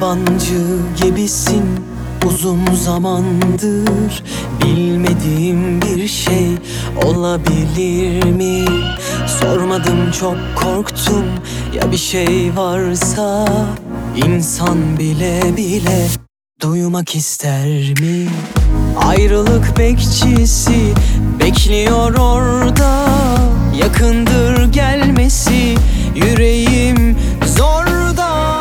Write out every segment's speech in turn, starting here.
yabancı gibisin uzun zamandır. Bilmediğim bir şey olabilir mi? Sormadım, çok korktum. Ya bir şey varsa insan bile bile duymak ister mi? Ayrılık bekçisi bekliyor orada. Yakındır gelmesi, yüreğim zorda.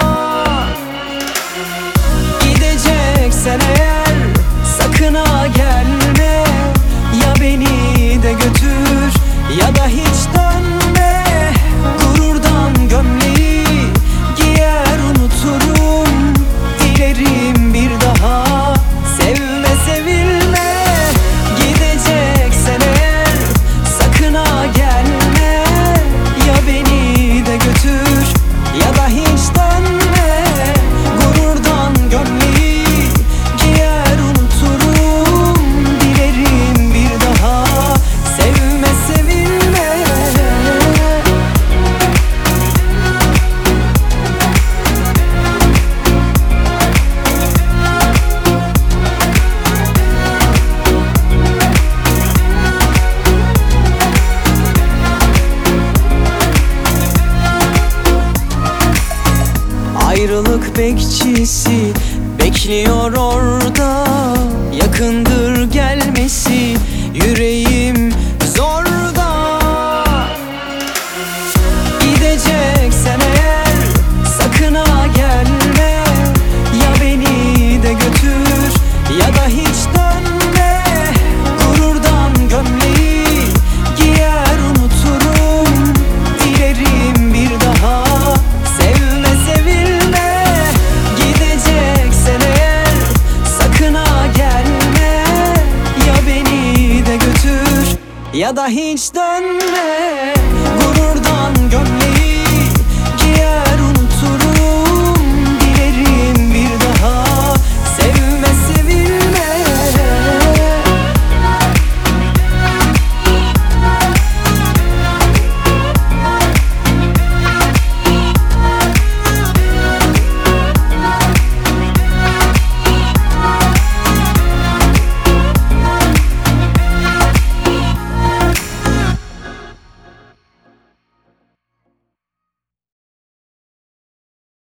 Gideceksen eğer sakın ha gelme. Ya beni de götür ya da hiç dönme. Gururdan gömleği giyer unuturum. Dilerim bir daha sevme sevilme. Gideceksen eğer sakın ha gelme. Ya beni de götür ya da hiç dönme. Gururdan gömleği giyer unuturum. Dilerim bir daha sevme sevilme. Ayrılık bekçisi bekliyor orada. Yakındır gelmesi, yüreğim zorda. Gideceksen eğer sakın ha gelme. Ya beni de götür ya da hiç dönme. Gururdan gömleği giyer unuturum. Dilerim bir daha sevme sevilme. Gideceksen eğer sakın ha gelme. Ya beni de götür ya da hiç dönme.